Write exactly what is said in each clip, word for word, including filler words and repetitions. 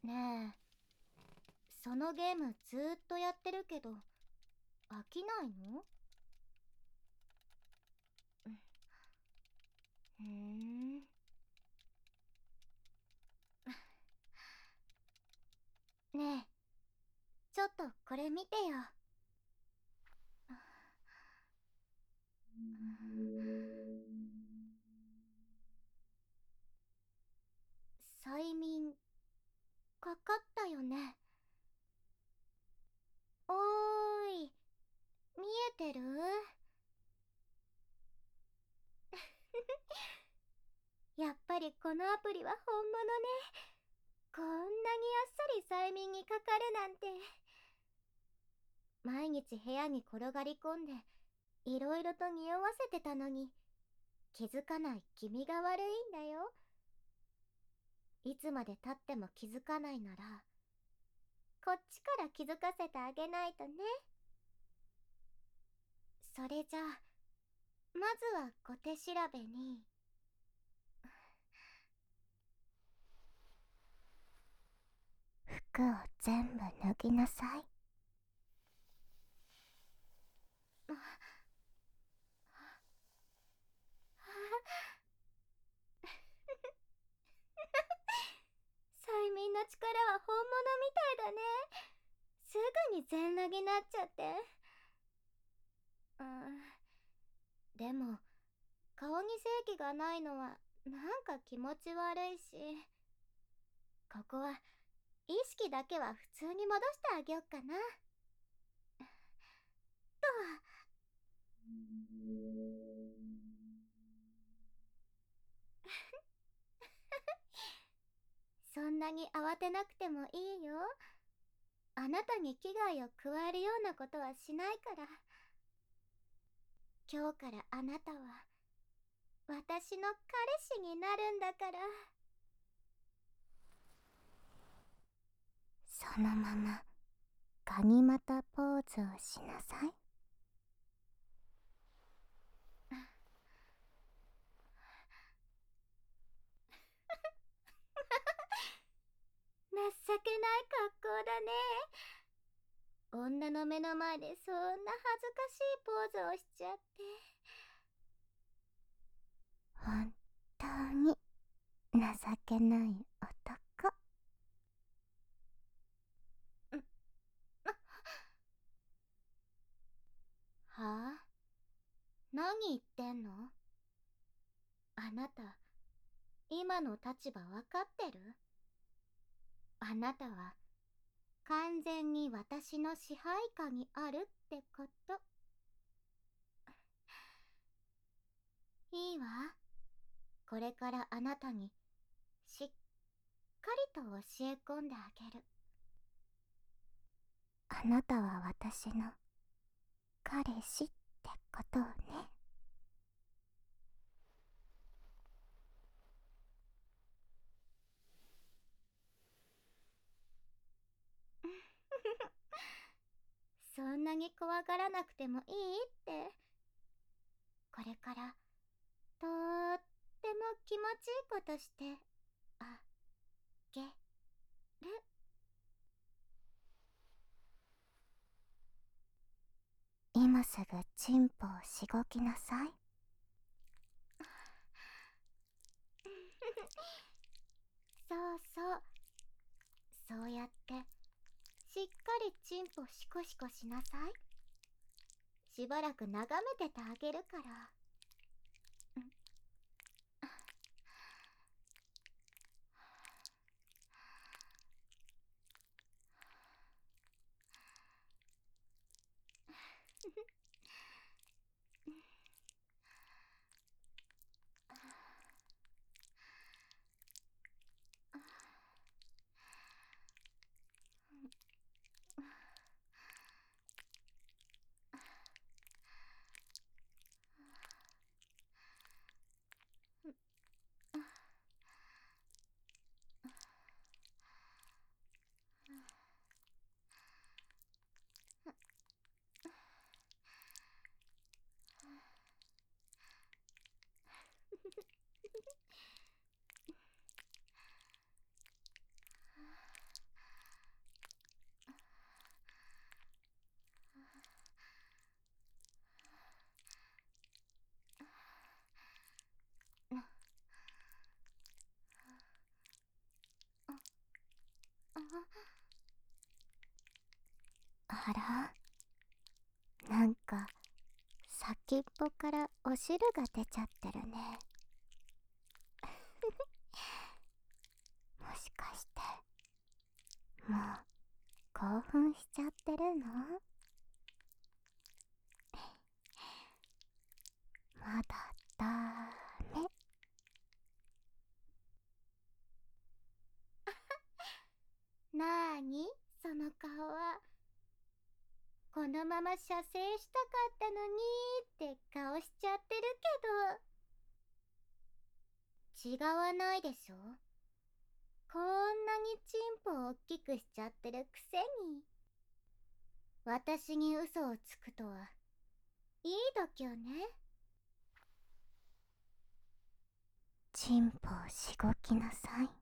ねえ、そのゲームずーっとやってるけど飽きないの？ふーん。ねえ、ちょっとこれ見てよ。催眠かかったよね。おーい、見えてる？やっぱりこのアプリは本物ね。こんなにあっさり催眠にかかるなんて。毎日部屋に転がり込んでいろいろと匂わせてたのに、気づかない君が悪いんだよ。いつまで経っても気づかないなら、こっちから気づかせてあげないとね。それじゃあ、まずは小手調べに。服を全部脱ぎなさい。催眠の力は本物みたいだね。すぐに全裸になっちゃって。うん。でも、顔に正気がないのはなんか気持ち悪いし、ここは意識だけは普通に戻してあげよっかな。と。そんなに慌てなくてもいいよ。あなたに危害を加えるようなことはしないから。今日からあなたは私の彼氏になるんだから。そのままガニ股ポーズをしなさい。情けない格好だね。女の目の前でそんな恥ずかしいポーズをしちゃって。本当に情けない男。はあ？何言ってんの？あなた、今の立場わかってる？あなたは完全に私の支配下にあるってこと。いいわ。これからあなたにしっかりと教え込んであげる。あなたは私の彼氏ってことをね。そんなに怖がらなくてもいいって。これからとーっても気持ちいいことしてあげる。今すぐチンポをしごきなさい。そうそう、そうやってしっかりチンポシコシコしなさい。しばらく眺めててあげるから。 あら、なんか先っぽからお汁が出ちゃってるね。もしかしてもう興奮しちゃってるの？まだだーね。なーにその顔は。このまま射精したかったのにーって顔しちゃってるけど、違わないでしょ。こんなにチンポを大きくしちゃってるくせに。私に嘘をつくとはいい度胸ね。チンポをしごきなさい。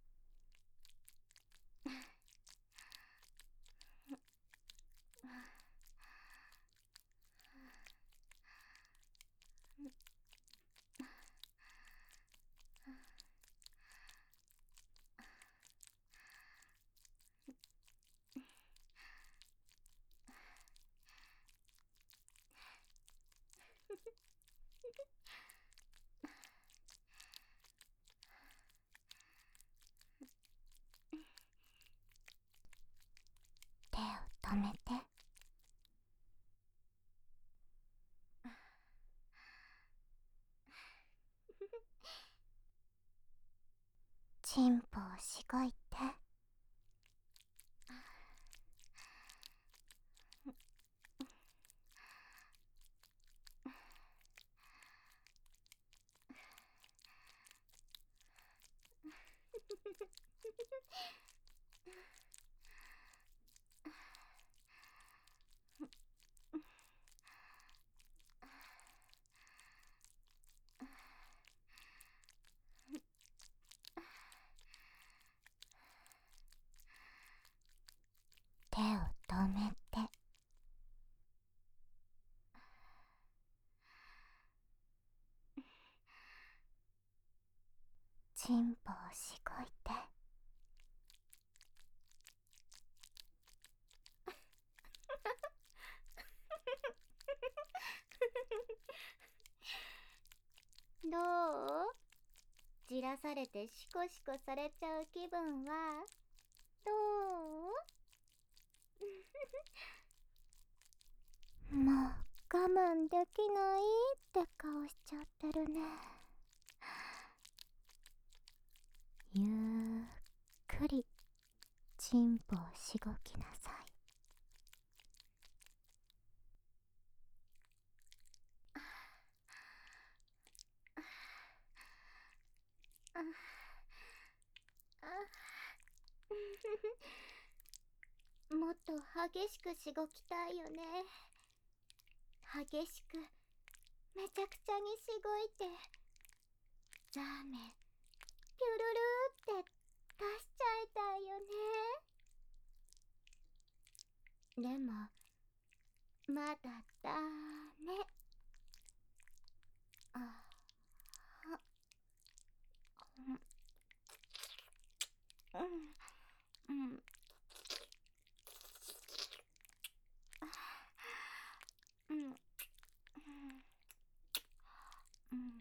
手を止めて。チンポをしごいて。手を止めて。チンポをしごいて。どう？じらされてシコシコされちゃう気分はどう？もう我慢できないって顔しちゃってるね。ゆっくりチンポをしごきなさい。ああもっと激しくしごきたいよね。激しくめちゃくちゃにしごいて、ザーメンピュルルーって出しちゃいたいよね。でもまだだね。ああ、うんうんうん。うんうんうん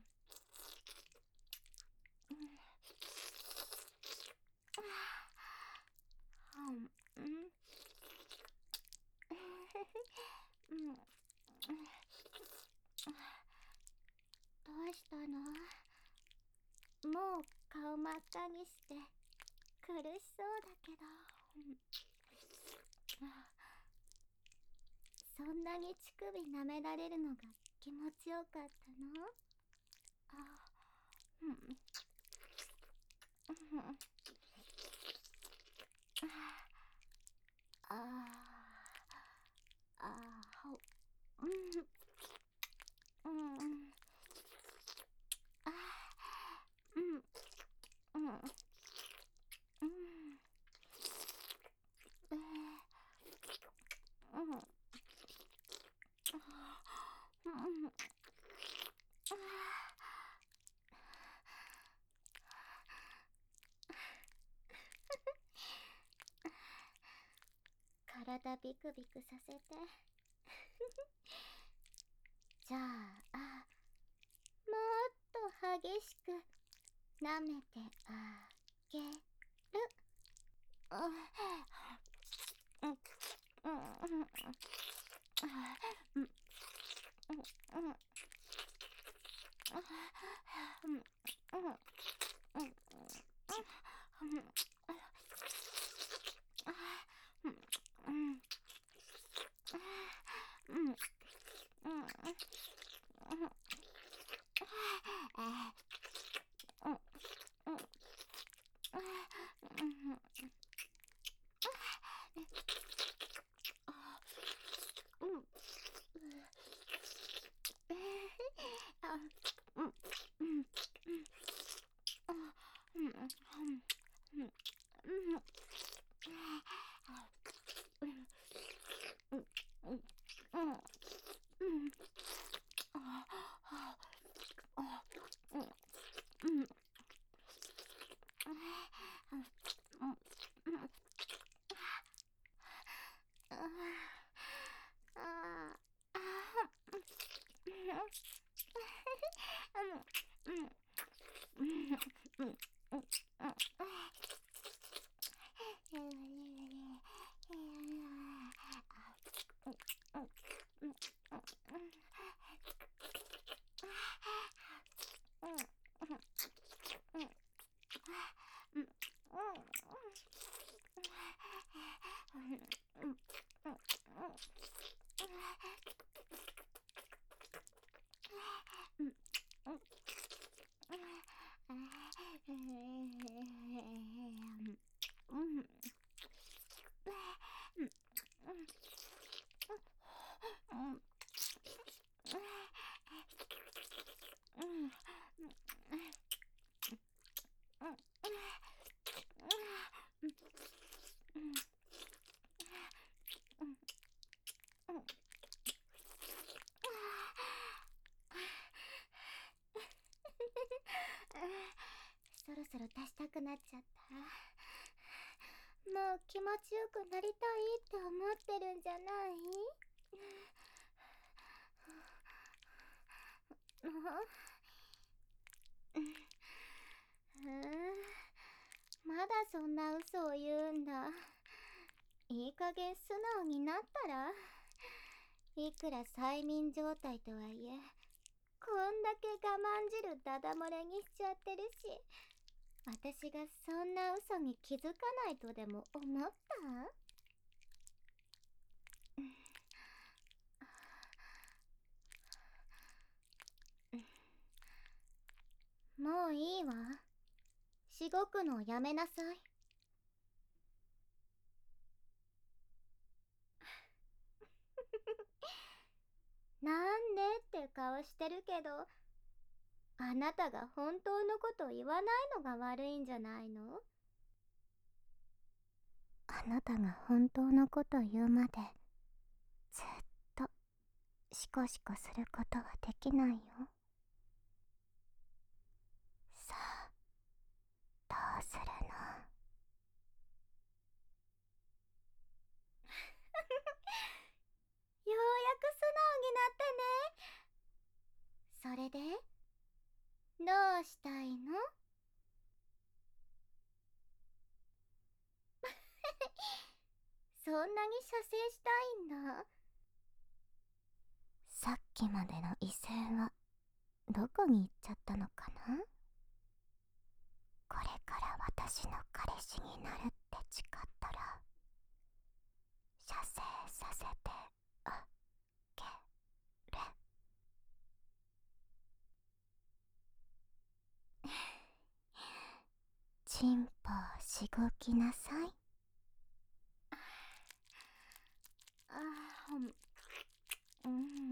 うんどうしたの？もう顔真っ赤にして苦しそうだけど。そんなに乳首舐められるのが気持ちよかったの？あ、うん。ああ、あ、うん、うん、あ、うん、うん、うん、えー、うん、うん、 体ビクビクさせてじゃあ、もっと激しく舐めてあげる。うんうんそろそろ出したくなっちゃった。もう気持ちよくなりたいって思ってるんじゃない？うん、まだそんな嘘を言うんだ。いい加減素直になったら？いくら催眠状態とはいえ、こんだけ我慢汁ダダ漏れにしちゃってるし、私がそんな嘘に気づかないとでも思った？もういいわ。しごくのやめなさい。なんでって顔してるけど、あなたが本当のこと言わないのが悪いんじゃないの？あなたが本当のこと言うまでずっとシコシコすることはできないよ。さあ、どうするの？ようやく素直になったね。それでどうしたいの？そんなに射精したいんだ。さっきまでの異性はどこに行っちゃったのかな？これから私の彼氏になるって誓ったら射精させてあげる。チンポをしごきなさい。あー、うんうん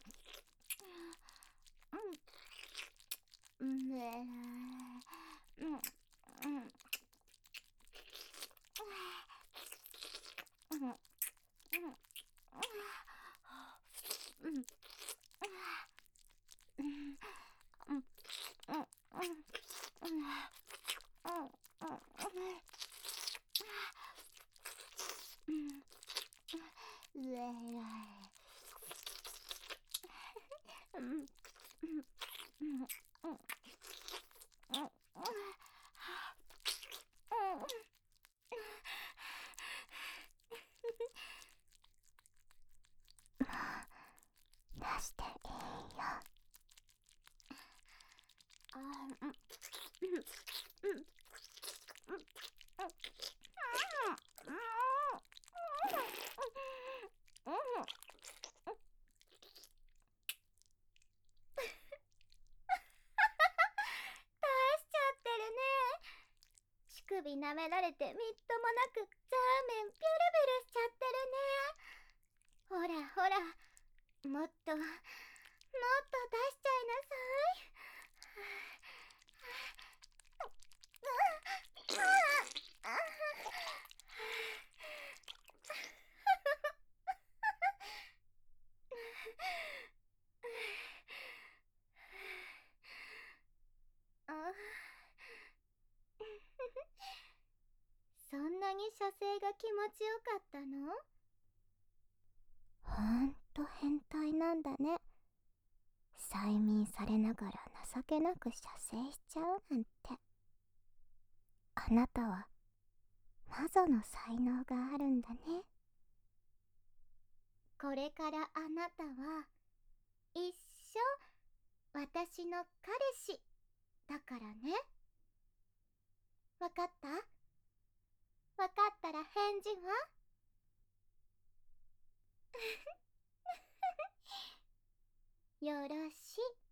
うんねえうんうんうんうん首舐められてみっともなくザーメンピュルピュルしちゃってるね。ほらほら、もっともっと出しちゃいなさい。あそんなに射精が気持ちよかったの？ほんと変態なんだね。催眠されながら情けなく射精しちゃうなんて。あなたは魔女の才能があるんだね。これからあなたは一生私の彼氏だからね。わかった？わかったら返事は？よろしい。